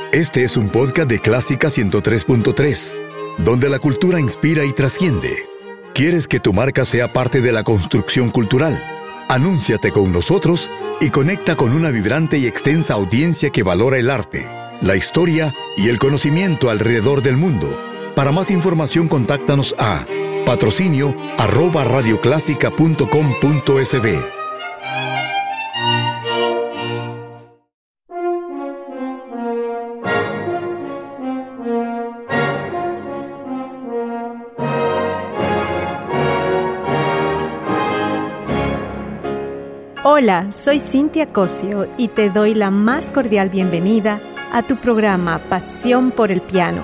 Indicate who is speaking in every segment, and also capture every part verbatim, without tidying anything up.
Speaker 1: Este es un podcast de Clásica ciento tres punto tres, donde la cultura inspira y trasciende. ¿Quieres que tu marca sea parte de la construcción cultural? Anúnciate con nosotros y conecta con una vibrante y extensa audiencia que valora el arte, la historia y el conocimiento alrededor del mundo. Para más información, contáctanos a patrocinio arroba radioclásica punto com punto sb.
Speaker 2: Hola, soy Cintia Cosio y te doy la más cordial bienvenida a tu programa Pasión por el Piano.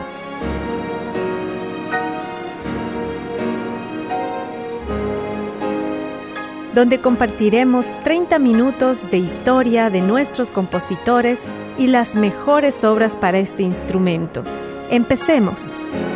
Speaker 2: Donde compartiremos treinta minutos de historia de nuestros compositores y las mejores obras para este instrumento. ¡Empecemos!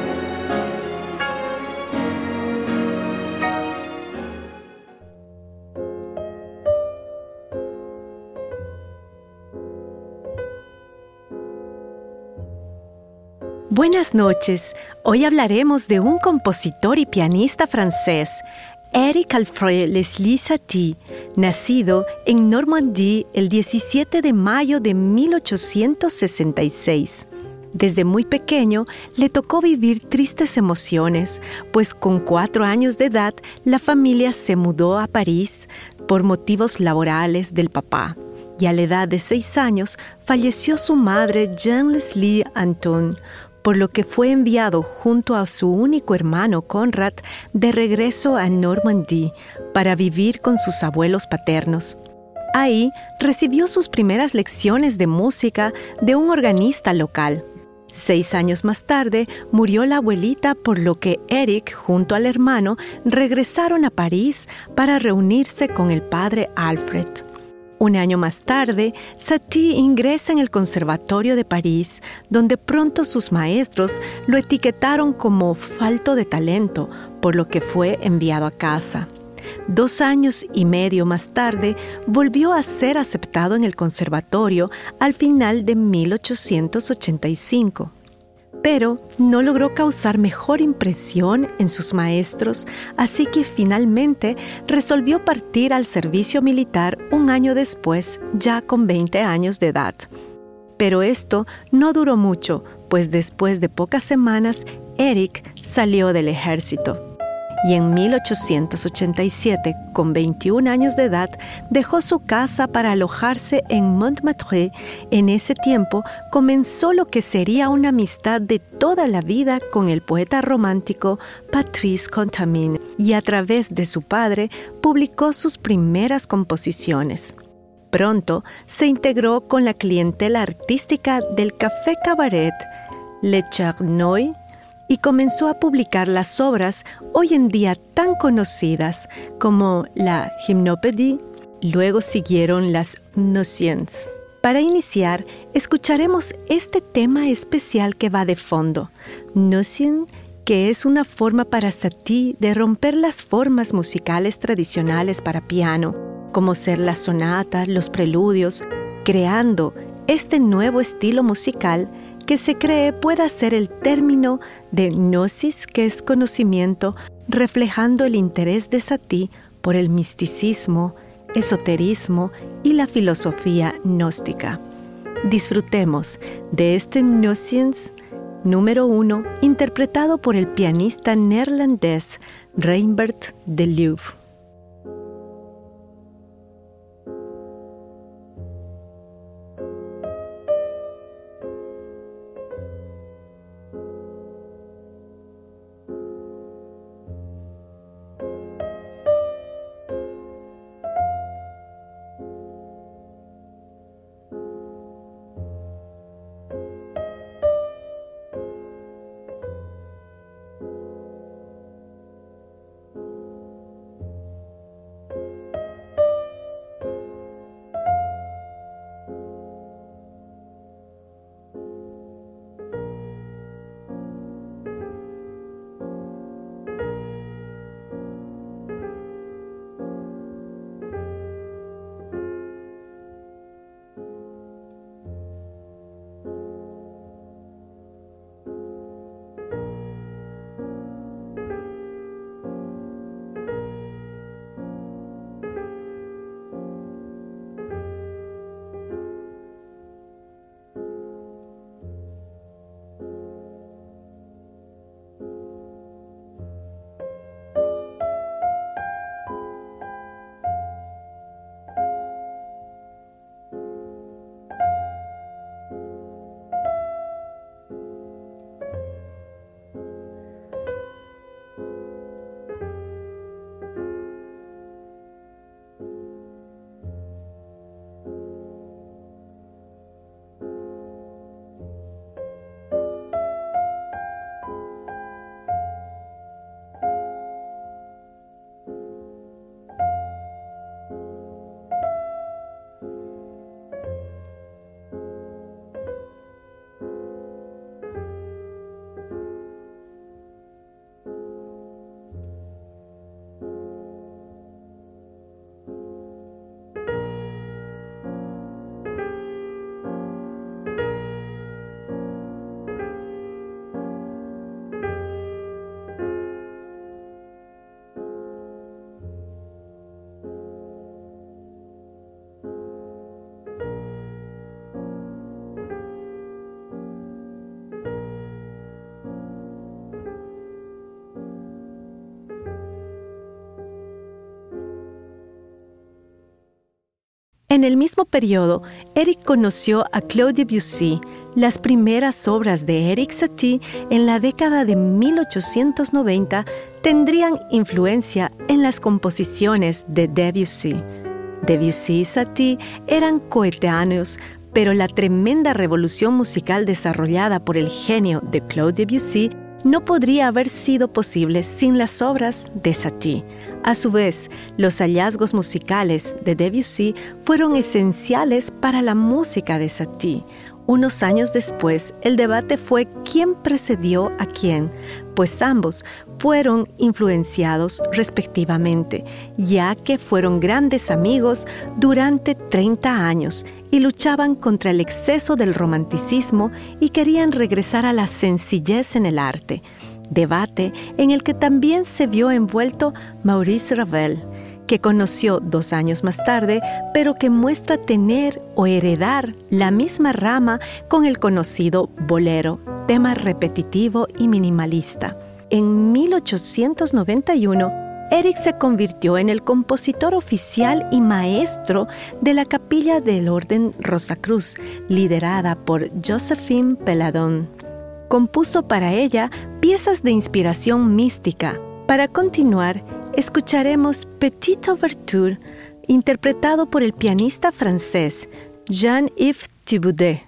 Speaker 2: Buenas noches. Hoy hablaremos de un compositor y pianista francés, Éric Alfred Leslie Satie, nacido en Normandía el diecisiete de mayo de mil ochocientos sesenta y seis. Desde muy pequeño le tocó vivir tristes emociones, pues con cuatro años de edad la familia se mudó a París por motivos laborales del papá. Y a la edad de seis años falleció su madre Jean-Leslie Anton, por lo que fue enviado junto a su único hermano Conrad de regreso a Normandía para vivir con sus abuelos paternos. Ahí recibió sus primeras lecciones de música de un organista local. Seis años más tarde murió la abuelita, por lo que Éric junto al hermano regresaron a París para reunirse con el padre Alfred. Un año más tarde, Satie ingresa en el Conservatorio de París, donde pronto sus maestros lo etiquetaron como falto de talento, por lo que fue enviado a casa. Dos años y medio más tarde, volvió a ser aceptado en el conservatorio al final de mil ochocientos ochenta y cinco. Pero no logró causar mejor impresión en sus maestros, así que finalmente resolvió partir al servicio militar un año después, ya con veinte años de edad. Pero esto no duró mucho, pues después de pocas semanas, Éric salió del ejército. Y en mil ochocientos ochenta y siete, con veintiún años de edad, dejó su casa para alojarse en Montmartre. En ese tiempo comenzó lo que sería una amistad de toda la vida con el poeta romántico Patrice Contamine, y a través de su padre publicó sus primeras composiciones. Pronto se integró con la clientela artística del Café Cabaret Le Chernouille y comenzó a publicar las obras hoy en día tan conocidas como la Gymnopédie. Luego siguieron las Notions. Para iniciar, escucharemos este tema especial que va de fondo, Notion, que es una forma para Satie de romper las formas musicales tradicionales para piano, como ser las sonatas, los preludios, creando este nuevo estilo musical que se cree pueda ser el término de gnosis, que es conocimiento, reflejando el interés de Satie por el misticismo, esoterismo y la filosofía gnóstica. Disfrutemos de este Notions número uno, interpretado por el pianista neerlandés Reinbert de Leeuw. En el mismo periodo, Eric conoció a Claude Debussy. Las primeras obras de Erik Satie en la década de mil ochocientos noventa tendrían influencia en las composiciones de Debussy. Debussy y Satie eran coetáneos, pero la tremenda revolución musical desarrollada por el genio de Claude Debussy no podría haber sido posible sin las obras de Satie. A su vez, los hallazgos musicales de Debussy fueron esenciales para la música de Satie. Unos años después, el debate fue quién precedió a quién, pues ambos fueron influenciados respectivamente, ya que fueron grandes amigos durante treinta años y luchaban contra el exceso del romanticismo y querían regresar a la sencillez en el arte. Debate en el que también se vio envuelto Maurice Ravel, que conoció dos años más tarde, pero que muestra tener o heredar la misma rama con el conocido bolero, tema repetitivo y minimalista. En mil ochocientos noventa y uno, Eric se convirtió en el compositor oficial y maestro de la Capilla del Orden Rosacruz, liderada por Joséphine Peladon. Compuso para ella piezas de inspiración mística. Para continuar, escucharemos Petite Ouverture, interpretado por el pianista francés Jean-Yves Thibaudet.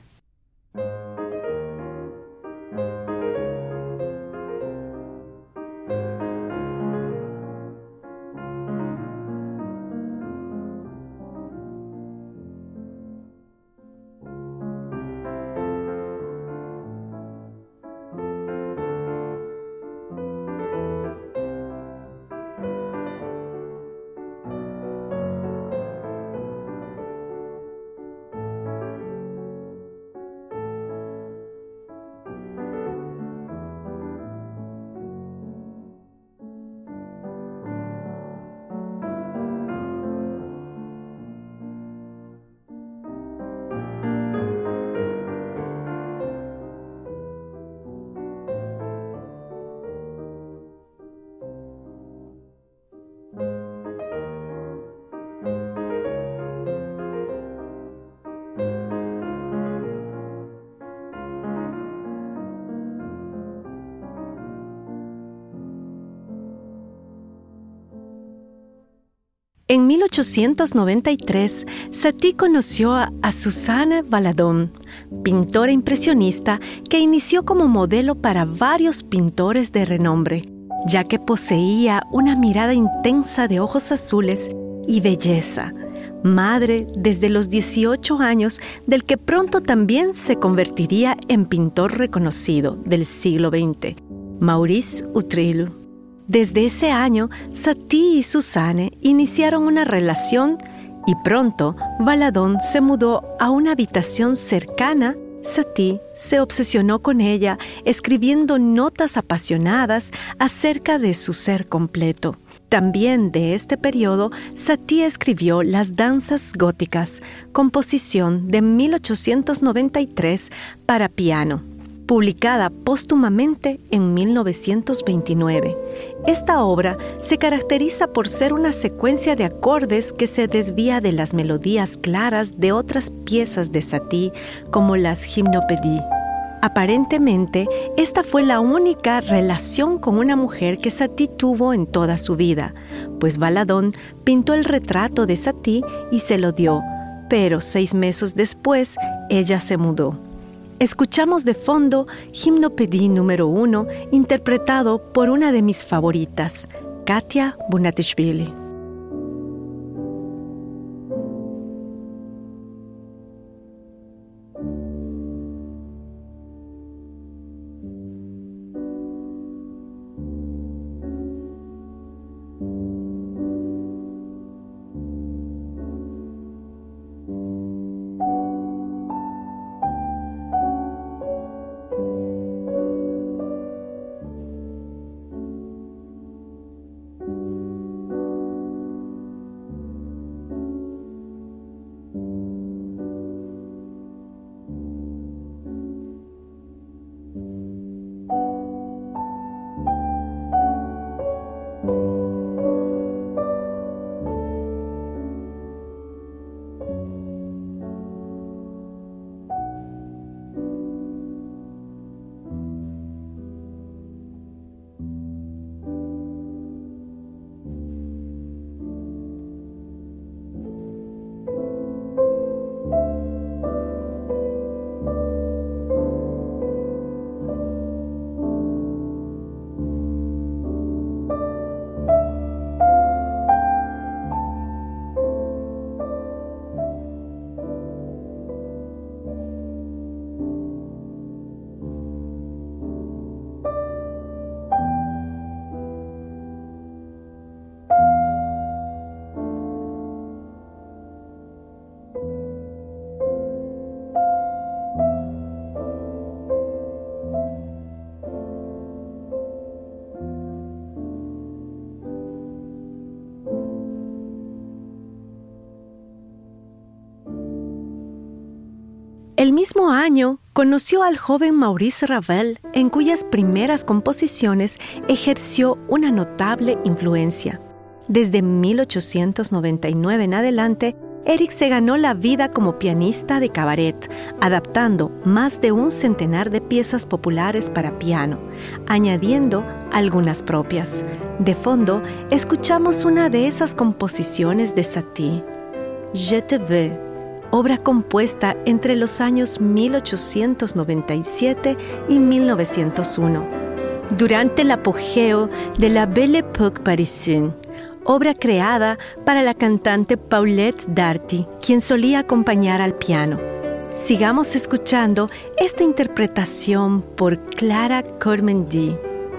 Speaker 2: En mil ochocientos noventa y tres, Satie conoció a, a Suzanne Valadon, pintora impresionista que inició como modelo para varios pintores de renombre, ya que poseía una mirada intensa de ojos azules y belleza. Madre desde los dieciocho años, del que pronto también se convertiría en pintor reconocido del siglo veinte, Maurice Utrillo. Desde ese año, Satie y Suzanne iniciaron una relación y pronto Valadon se mudó a una habitación cercana. Satie se obsesionó con ella, escribiendo notas apasionadas acerca de su ser completo. También de este periodo, Satie escribió Las danzas góticas, composición de mil ochocientos noventa y tres para piano, publicada póstumamente en mil novecientos veintinueve. Esta obra se caracteriza por ser una secuencia de acordes que se desvía de las melodías claras de otras piezas de Satie, como las Gymnopédies. Aparentemente, esta fue la única relación con una mujer que Satie tuvo en toda su vida, pues Valadon pintó el retrato de Satie y se lo dio, pero seis meses después ella se mudó. Escuchamos de fondo Gymnopédie número uno, interpretado por una de mis favoritas, Katia Bunatishvili. El mismo año, conoció al joven Maurice Ravel, en cuyas primeras composiciones ejerció una notable influencia. Desde mil ochocientos noventa y nueve en adelante, Eric se ganó la vida como pianista de cabaret, adaptando más de un centenar de piezas populares para piano, añadiendo algunas propias. De fondo, escuchamos una de esas composiciones de Satie, Je te veux, obra compuesta entre los años mil ochocientos noventa y siete y mil novecientos uno, durante el apogeo de la Belle Époque parisienne, obra creada para la cantante Paulette Darty, quien solía acompañar al piano. Sigamos escuchando esta interpretación por Clara Cormendy.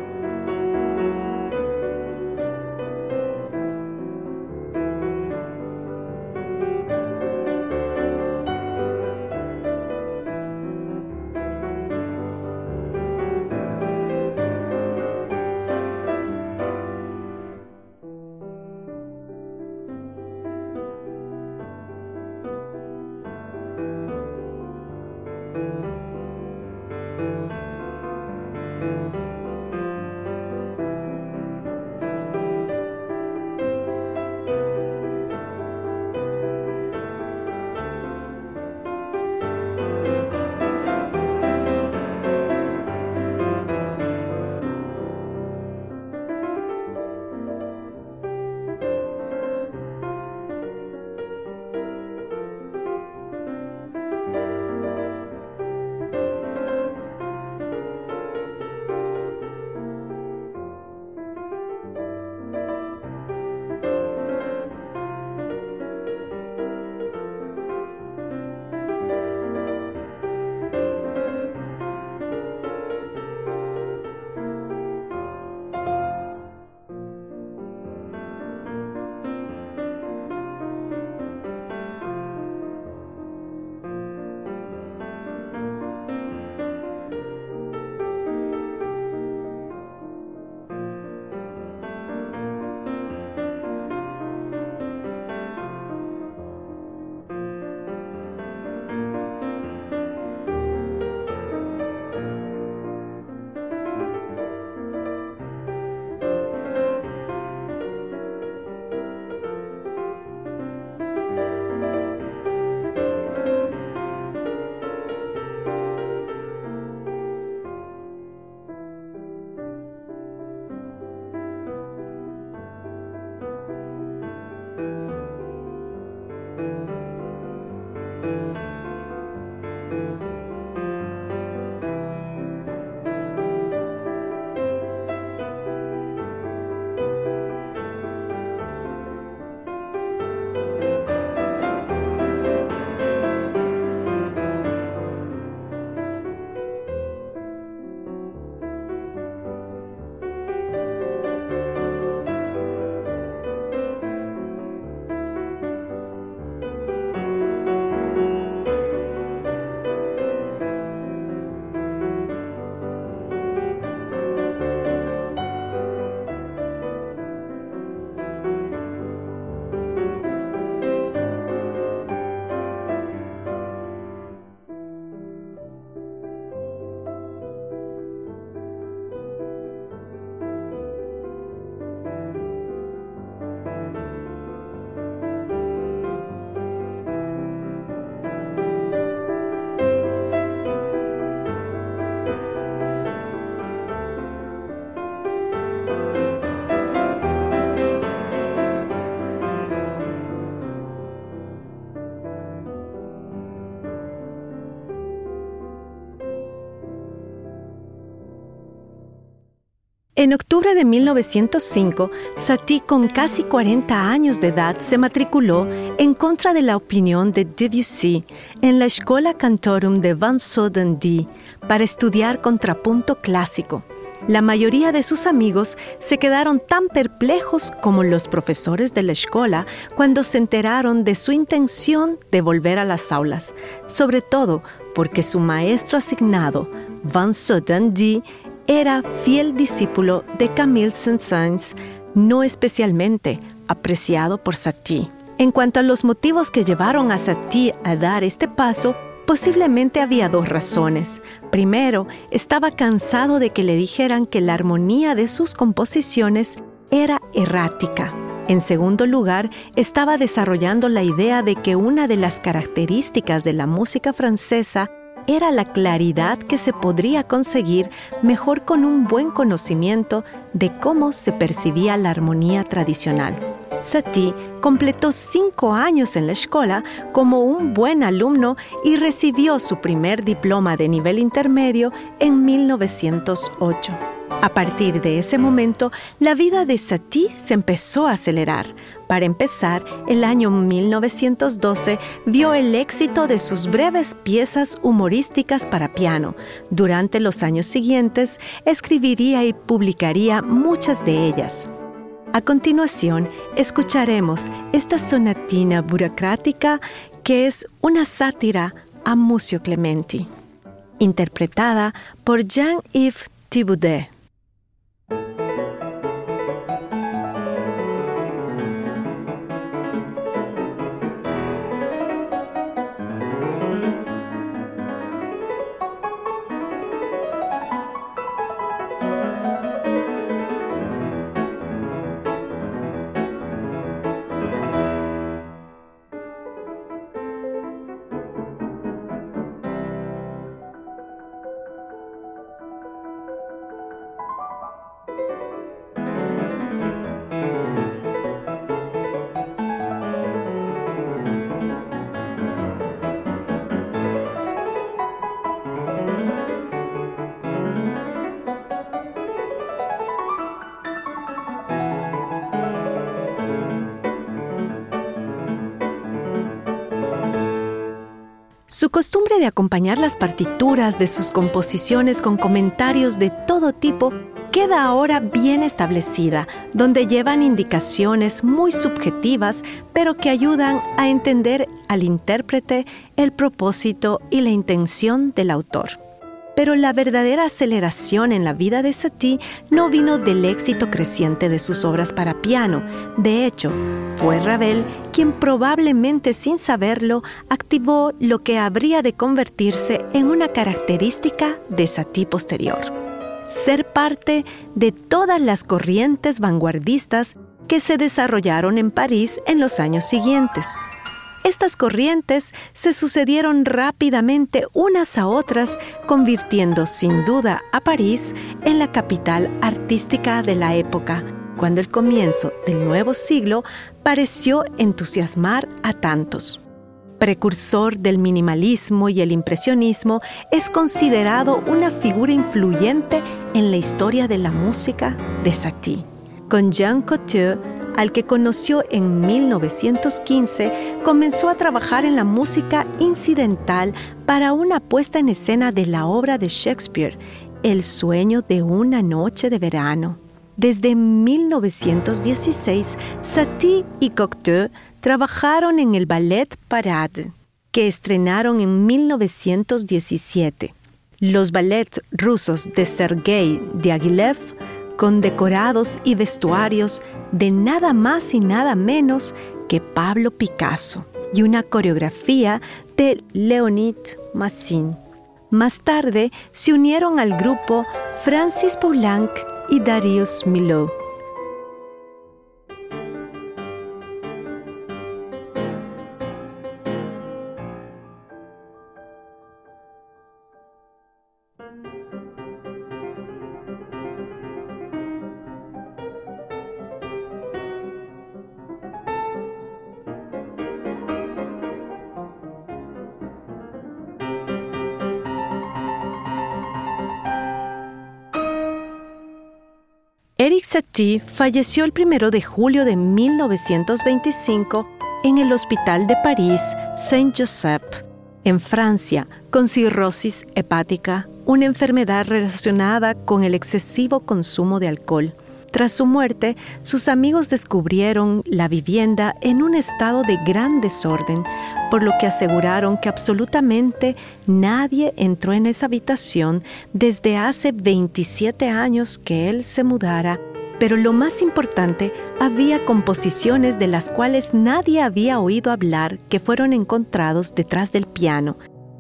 Speaker 2: En octubre de mil novecientos cinco, Satie, con casi cuarenta años de edad, se matriculó en contra de la opinión de Debussy en la Schola Cantorum de Vincennes para estudiar contrapunto clásico. La mayoría de sus amigos se quedaron tan perplejos como los profesores de la escuela cuando se enteraron de su intención de volver a las aulas, sobre todo porque su maestro asignado, Vincennes, era fiel discípulo de Camille Saint-Saëns, no especialmente apreciado por Satie. En cuanto a los motivos que llevaron a Satie a dar este paso, Posiblemente había dos razones. Primero, estaba cansado de que le dijeran que la armonía de sus composiciones era errática. En segundo lugar, estaba desarrollando la idea de que una de las características de la música francesa era la claridad que se podría conseguir mejor con un buen conocimiento de cómo se percibía la armonía tradicional. Satie completó cinco años en la escuela como un buen alumno y recibió su primer diploma de nivel intermedio en mil novecientos ocho. A partir de ese momento, la vida de Satie se empezó a acelerar. Para empezar, el año mil novecientos doce vio el éxito de sus breves piezas humorísticas para piano. Durante los años siguientes, escribiría y publicaría muchas de ellas. A continuación, escucharemos esta sonatina burocrática que es una sátira a Muzio Clementi, interpretada por Jean-Yves Thibaudet. Su costumbre de acompañar las partituras de sus composiciones con comentarios de todo tipo queda ahora bien establecida, donde llevan indicaciones muy subjetivas, pero que ayudan a entender al intérprete el propósito y la intención del autor. Pero la verdadera aceleración en la vida de Satie no vino del éxito creciente de sus obras para piano. De hecho, fue Ravel quien probablemente sin saberlo activó lo que habría de convertirse en una característica de Satie posterior: ser parte de todas las corrientes vanguardistas que se desarrollaron en París en los años siguientes. Estas corrientes se sucedieron rápidamente unas a otras, convirtiendo sin duda a París en la capital artística de la época, cuando el comienzo del nuevo siglo pareció entusiasmar a tantos. Precursor del minimalismo y el impresionismo, es considerado una figura influyente en la historia de la música de Satie. Con Jean Cocteau, al que conoció en mil novecientos quince, comenzó a trabajar en la música incidental para una puesta en escena de la obra de Shakespeare, El sueño de una noche de verano. Desde mil novecientos dieciséis, Satie y Cocteau trabajaron en el Ballet Parade, que estrenaron en mil novecientos diecisiete. Los ballets rusos de Sergei Diaghilev, con decorados y vestuarios de nada más y nada menos que Pablo Picasso, y una coreografía de Leonid Massin. Más tarde se unieron al grupo Francis Poulenc y Darius Milhaud. Erik Satie falleció el primero de julio de mil novecientos veinticinco en el Hospital de París Saint-Joseph, en Francia, con cirrosis hepática, una enfermedad relacionada con el excesivo consumo de alcohol. Tras su muerte, sus amigos descubrieron la vivienda en un estado de gran desorden, por lo que aseguraron que absolutamente nadie entró en esa habitación desde hace veintisiete años que él se mudara. Pero lo más importante, había composiciones de las cuales nadie había oído hablar que fueron encontrados detrás del piano,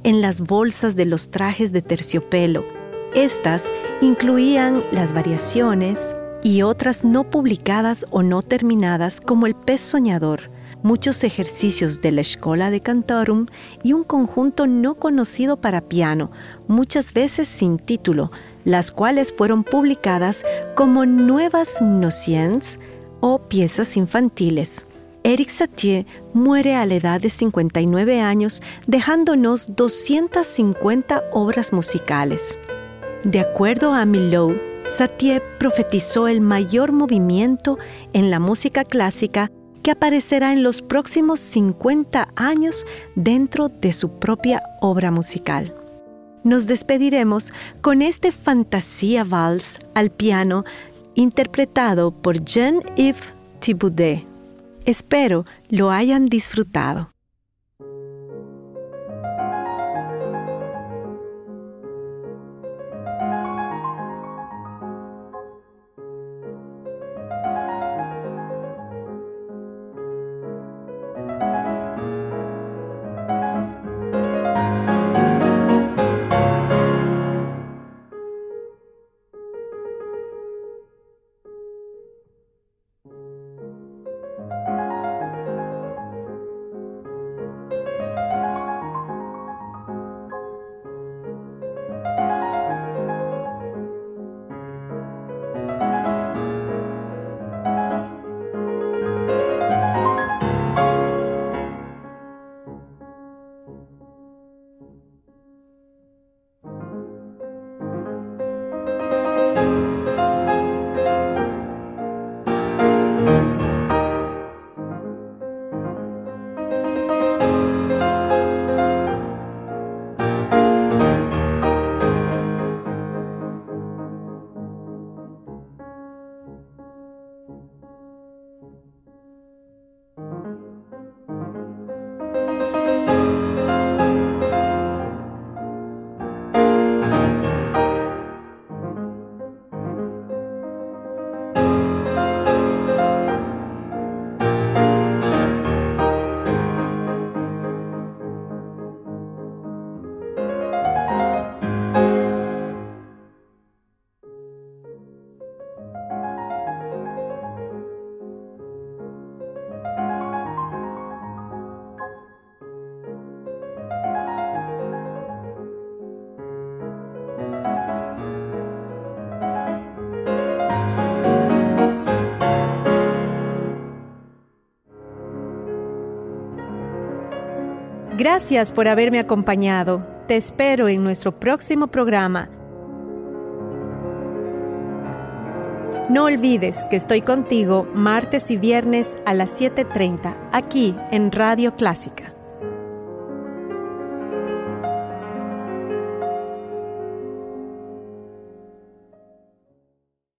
Speaker 2: en las bolsas de los trajes de terciopelo. Estas incluían las variaciones y otras no publicadas o no terminadas, como el Pez Soñador, muchos ejercicios de la Schola de Cantorum y un conjunto no conocido para piano, muchas veces sin título, las cuales fueron publicadas como Nuevas Notions o piezas infantiles. Erik Satie muere a la edad de cincuenta y nueve años, dejándonos doscientas cincuenta obras musicales. De acuerdo a Milhaud, Satie profetizó el mayor movimiento en la música clásica que aparecerá en los próximos cincuenta años dentro de su propia obra musical. Nos despediremos con este Fantasía Vals al piano interpretado por Jean-Yves Thibaudet. Espero lo hayan disfrutado. Gracias por haberme acompañado. Te espero en nuestro próximo programa. No olvides que estoy contigo martes y viernes a las siete treinta, aquí en Radio Clásica.